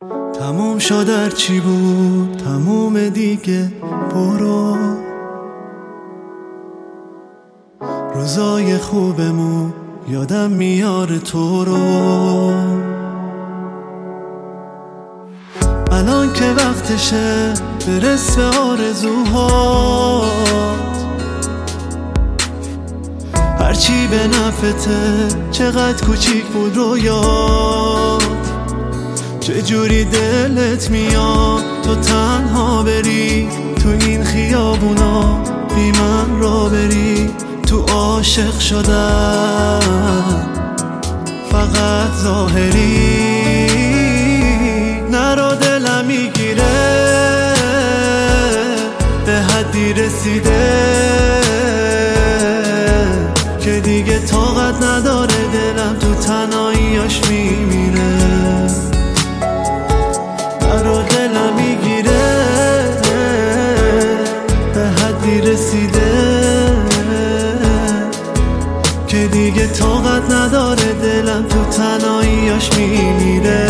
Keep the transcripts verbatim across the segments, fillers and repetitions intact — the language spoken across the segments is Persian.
تموم شد هر چی بود، تموم دیگه، برو. روزای خوبمون یادم میاره تو رو. الان که وقتشه برس به آرزوهات، هرچی به نفته، چقدر کوچیک بود رویات. چجوری دلت میاد تو تنها بری تو این خیابونا، بی من را بری. تو عاشق شدن فقط ظاهری، نرو دلم میگیره به حدی رسیده که دیگه طاقت نداره دلم تو تنهاییاش میمیره. نرو دلم میگیره به حدی رسیده که دیگه طاقت نداره دلم تو تنهاییاش میمیره.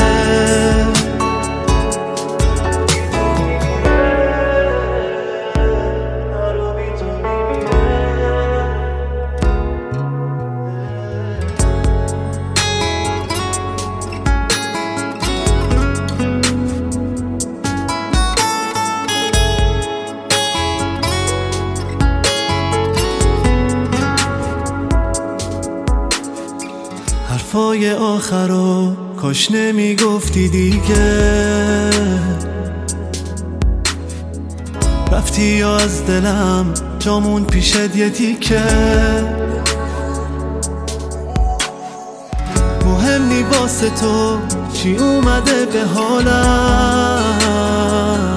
حرفای آخرو کاش نمیگفتی دیگه، رفتی یا از دلم جامون پیشت یه تیکه. مهم نی واسه تو چی اومده به حالم،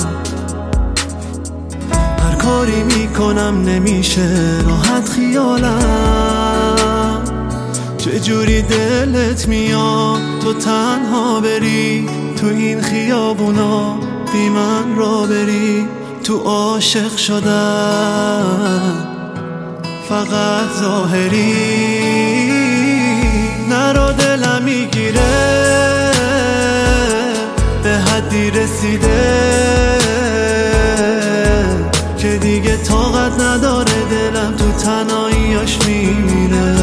هر کاری میکنم نمیشه راحت خیالم. چجوری دلت میاد تو تنها بری تو این خیابونا، بی من را بری. تو عاشق شدن فقط ظاهری، نرو دلم میگیره به حدی رسیده که دیگه طاقت نداره دلم تو تنهاییاش میمیره.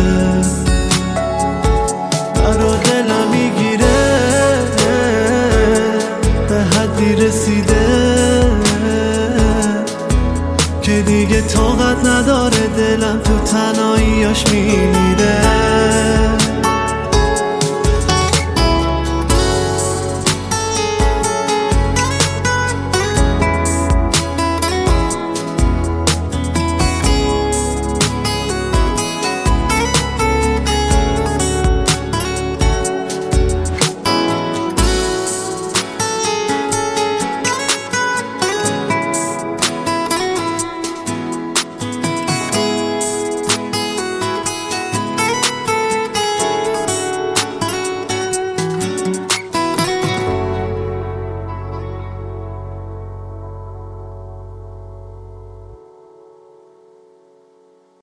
نرو دلم میگیره به حدی رسیده که دیگه طاقت نداره دلم تو تنهاییاش میمیره.